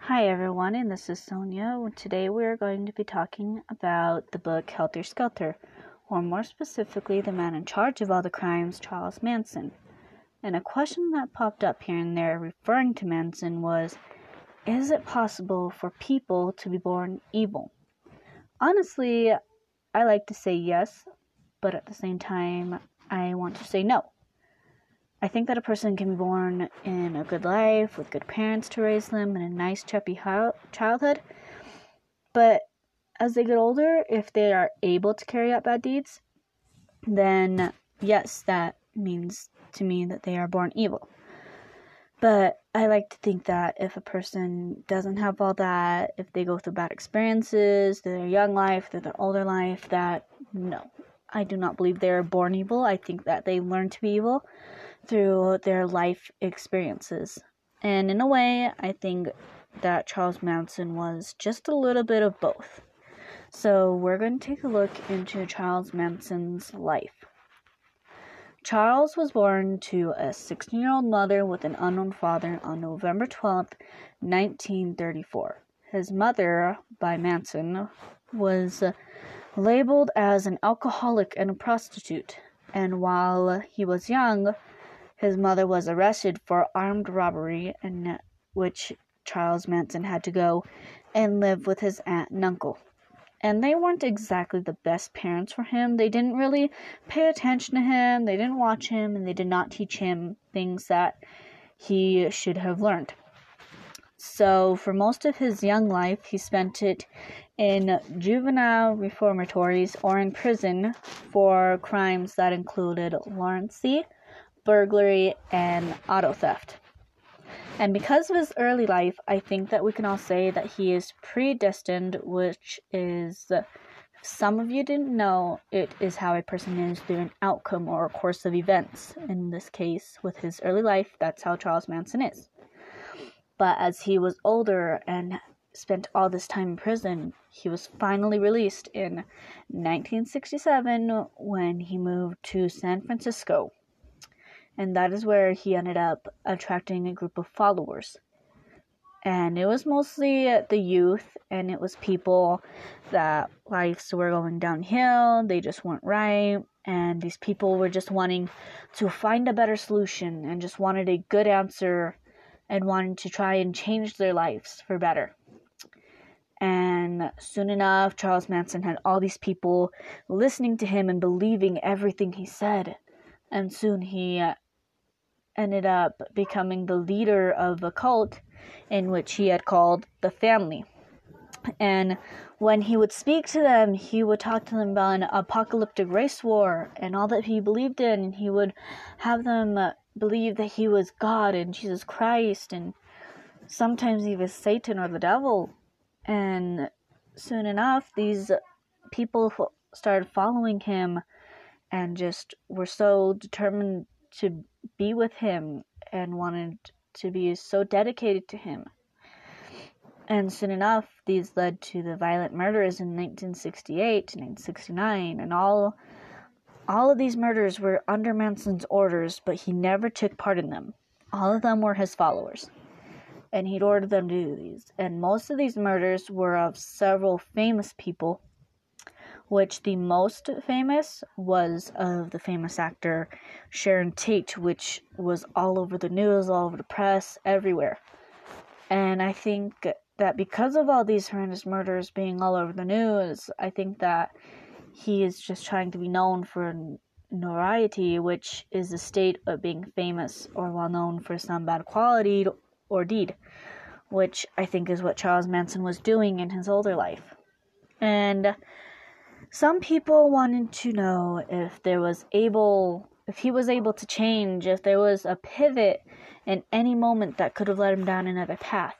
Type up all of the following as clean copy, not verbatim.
Hi everyone, and this is Sonia. Today we are going to be talking about the book Helter Skelter, or more specifically, the man in charge of all the crimes, Charles Manson. And a question that popped up here and there referring to Manson was, is it possible for people to be born evil? Honestly, I like to say yes, but at the same time, I want to say no. I think that a person can be born in a good life, with good parents to raise them, in a nice, happy childhood. But as they get older, if they are able to carry out bad deeds, then yes, that means to me that they are born evil. But I like to think that if a person doesn't have all that, if they go through bad experiences, through their young life, through their older life, that no, I do not believe they are born evil. I think that they learn to be evil through their life experiences. And in a way, I think that Charles Manson was just a little bit of both. So we're going to take a look into Charles Manson's life. Charles was born to a 16-year-old mother with an unknown father on November 12th, 1934. His mother, by Manson, was labeled as an alcoholic and a prostitute. And while he was young, his mother was arrested for armed robbery, in which Charles Manson had to go and live with his aunt and uncle. And they weren't exactly the best parents for him. They didn't really pay attention to him, they didn't watch him, and they did not teach him things that he should have learned. So for most of his young life, he spent it in juvenile reformatories or in prison for crimes that included lunacy, burglary, and auto theft. And because of his early life, I think that we can all say that he is predestined, which is, if some of you didn't know, it is how a person is through an outcome or a course of events. In this case, with his early life, that's how Charles Manson is. But as he was older and spent all this time in prison, he was finally released in 1967 when he moved to San Francisco. And that is where he ended up attracting a group of followers. And it was mostly the youth, and it was people that lives were going downhill, they just weren't right, and these people were just wanting to find a better solution and just wanted a good answer and wanted to try and change their lives for better. And soon enough, Charles Manson had all these people listening to him and believing everything he said. And soon he ended up becoming the leader of a cult in which he had called the Family. And when he would speak to them, he would talk to them about an apocalyptic race war and all that he believed in, and he would have them believe that he was God and Jesus Christ, and sometimes even Satan or the devil. And soon enough, these people started following him and just were so determined to be with him and wanted to be so dedicated to him. And soon enough, these led to the violent murders in 1968 and 1969, and all of these murders were under Manson's orders, but he never took part in them. All of them were his followers, and he'd ordered them to do these. And most of these murders were of several famous people, which the most famous was of the famous actor Sharon Tate, which was all over the news, all over the press, everywhere. And I think that because of all these horrendous murders being all over the news, I think that he is just trying to be known for notoriety, which is the state of being famous or well known for some bad quality or deed, which I think is what Charles Manson was doing in his older life. And some people wanted to know if he was able to change, if there was a pivot in any moment that could have led him down another path.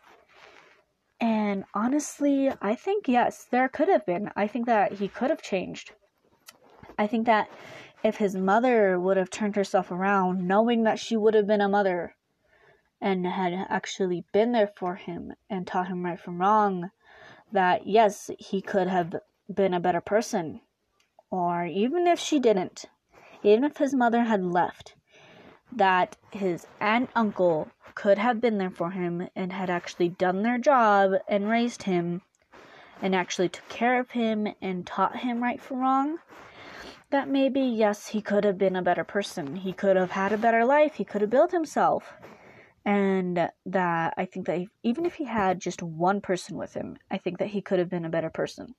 And honestly, I think yes, there could have been. I think that he could have changed. I think that if his mother would have turned herself around, knowing that she would have been a mother and had actually been there for him and taught him right from wrong, that yes, he could have been a better person. Or even if she didn't, even if his mother had left, that his aunt and uncle could have been there for him and had actually done their job and raised him and actually took care of him and taught him right from wrong, that maybe, yes, he could have been a better person. He could have had a better life. He could have built himself. And that I think that even if he had just one person with him, I think that he could have been a better person.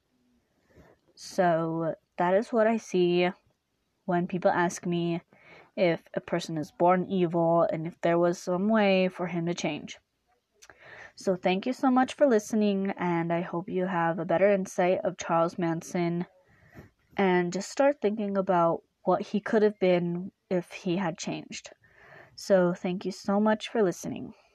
So that is what I see when people ask me if a person is born evil and if there was some way for him to change. So thank you so much for listening, and I hope you have a better insight of Charles Manson and just start thinking about what he could have been if he had changed. So thank you so much for listening.